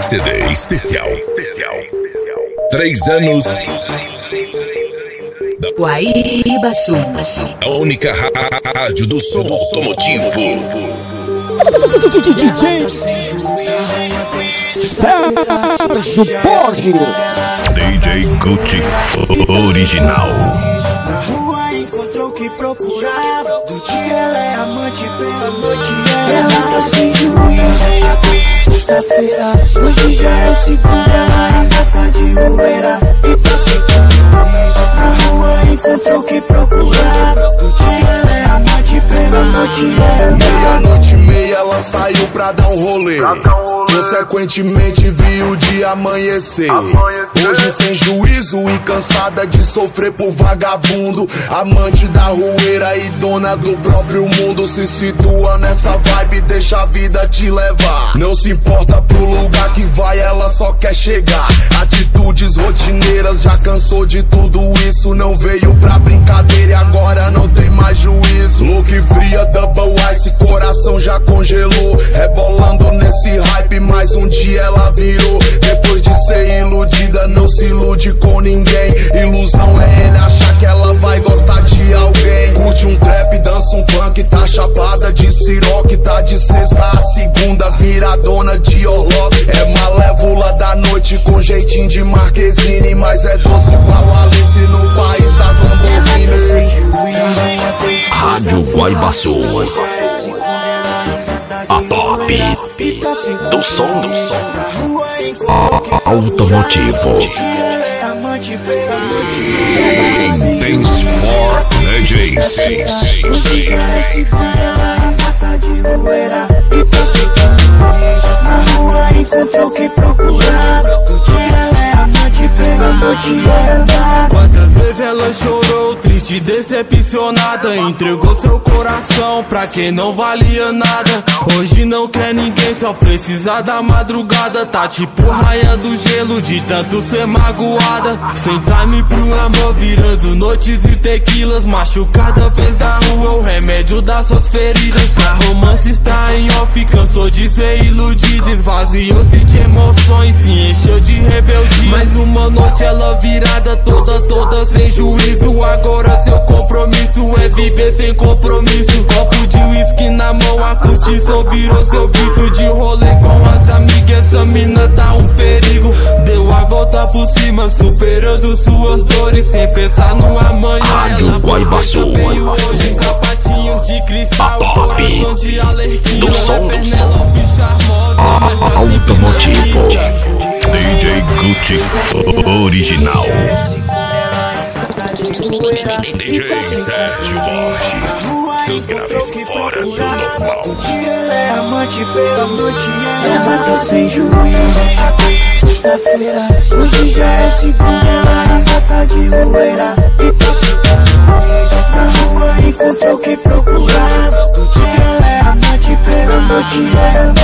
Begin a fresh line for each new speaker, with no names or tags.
CD especial. 3 anos da
Guaíba Sul.
A única rádio do som automotivo.
DJ Sérgio Borges.
DJ Gucci original.
Na rua encontrou o que procurava. Do dia ela é amante, pela noite ela tá sem juízo. Sexta-feira, hoje já é segunda, ela ainda tá de roeira e tá sentando isso. Na rua encontrou o que procurava. Do dia ela é amante, pela noite
meia-noite e meia ela saiu pra dar um rolê. Consequentemente viu o dia amanhecer. Hoje sem juízo e cansada de sofrer por vagabundo, amante da rueira e dona do próprio mundo, se situa nessa vibe, deixa a vida te levar. Não se importa pro lugar que vai, ela só quer chegar. Atitudes rotineiras, já cansou de tudo isso. Não veio pra brincadeira e agora não tem mais juízo. Look fria, double ice, coração já congelou. Rebolando nesse hype, mais um dia ela virou. Depois de ser iludida, não se ilude com ninguém. Ilusão é ele achar que ela vai gostar de alguém. Curte um trap, dança um funk, tá chapada de siroque. Tá de sexta a segunda, viradona de orlock. É malévola da noite com jeitinho de Marquezine, mas é doce igual Alice no país das Lamborghini.
Rádio Guaíba Sul. A top do som automotivo. Dance for DJs.
Hoje já é segunda, ela ainda tá de roeira e tá sentando isso. Na rua encontrou quem procurava. Do dia ela é amante, pela noite anda.
Quantas vezes ela chorou, triste, decepcionada. Entregou seu coração pra quem não valia nada. Hoje não quer ninguém, só precisa da madrugada. Tá tipo raia do gelo, de tanto ser magoada. Sem time pro amor, virando noites e tequilas. Machucada, fez da rua o remédio das suas feridas. A romance está em off, cansou de ser iludida. Esvaziou-se de emoções, se encheu de rebeldia. Mais uma noite ela virada, toda sem juízo. Agora seu compromisso é viver sem compromisso. Copo de uísque na mão, a curtição virou seu vício. De rolê com as amigas, essa mina tá um perigo. Deu a volta por cima, superando suas dores, sem pensar no amanhã.
Rádio Guaíba Sul.
Hoje sapatinhos de cristal,
A top
coração de alergia.
do som automotivo. DJ Gucci original. DJ Sérgio Borges. Seus graves fora do normal.
Do dia ela é amante, pela noite ela tá sem juízo. Sexta-feira, hoje já é segunda, ela ainda tá de roeira e tá sentando isso. Na rua encontrou quem procurava. Do dia ela é amante, pela noite ela